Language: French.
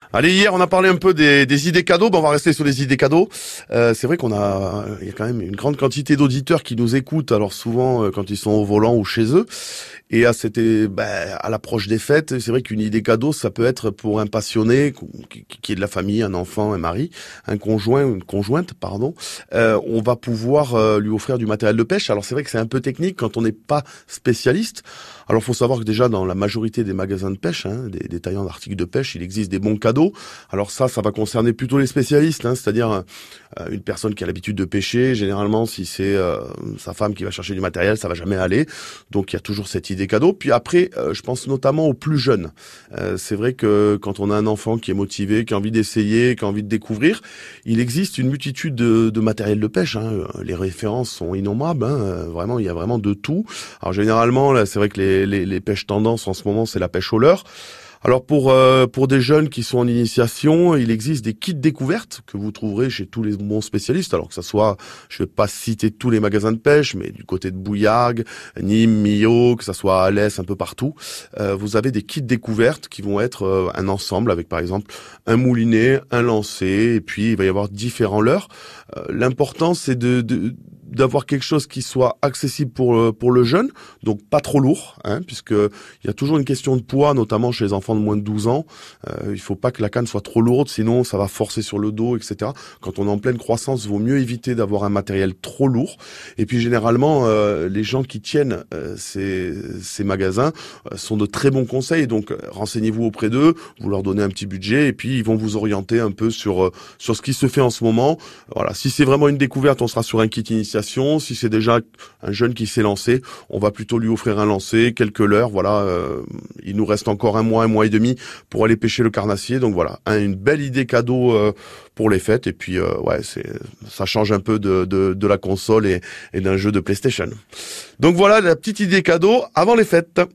Allez, hier, on a parlé un peu des idées cadeaux. On va rester sur les idées cadeaux. C'est vrai il y a quand même une grande quantité d'auditeurs qui nous écoutent. Alors souvent, quand ils sont au volant ou chez eux. Et à l'approche des fêtes, c'est vrai qu'une idée cadeau, ça peut être pour un passionné qui est de la famille, un enfant, un mari, un conjoint, une conjointe, pardon. On va pouvoir lui offrir du matériel de pêche. Alors c'est vrai que c'est un peu technique quand on n'est pas spécialiste. Alors faut savoir que déjà dans la majorité des magasins de pêche, des détaillants d'articles de pêche, il existe des bons cadeaux. Alors ça va concerner plutôt les spécialistes, c'est-à-dire une personne qui a l'habitude de pêcher. Généralement, si c'est sa femme qui va chercher du matériel, ça va jamais aller. Donc il y a toujours cette idée cadeau. Puis après, je pense notamment aux plus jeunes. C'est vrai que quand on a un enfant qui est motivé, qui a envie d'essayer, qui a envie de découvrir, il existe une multitude de matériel de pêche. Les références sont innombrables. Vraiment, il y a vraiment de tout. Alors généralement, là, c'est vrai que les pêches tendances en ce moment, c'est la pêche au leurre. Alors pour des jeunes qui sont en initiation, il existe des kits découvertes que vous trouverez chez tous les bons spécialistes. Alors que ça soit, je vais pas citer tous les magasins de pêche, mais du côté de Bouillargues, Nîmes, Millau, que ça soit à Alès, un peu partout, vous avez des kits découvertes qui vont être un ensemble avec par exemple un moulinet, un lancer, et puis il va y avoir différents leurres. L'important c'est d'avoir quelque chose qui soit accessible pour le jeune, donc pas trop lourd, puisque il y a toujours une question de poids, notamment chez les enfants de moins de 12 ans. Il faut pas que la canne soit trop lourde, sinon ça va forcer sur le dos, etc. Quand on est en pleine croissance, il vaut mieux éviter d'avoir un matériel trop lourd. Et puis généralement, les gens qui tiennent ces magasins sont de très bons conseils, donc renseignez-vous auprès d'eux, vous leur donnez un petit budget, et puis ils vont vous orienter un peu sur ce qui se fait en ce moment. Voilà, si c'est vraiment une découverte, on sera sur un kit initiation. Si c'est déjà un jeune qui s'est lancé, on va plutôt lui offrir un lancer, quelques leurres. Voilà, il nous reste encore un mois et demi pour aller pêcher le carnassier. Donc voilà, une belle idée cadeau pour les fêtes. Et puis ça change un peu de la console et d'un jeu de PlayStation. Donc voilà la petite idée cadeau avant les fêtes.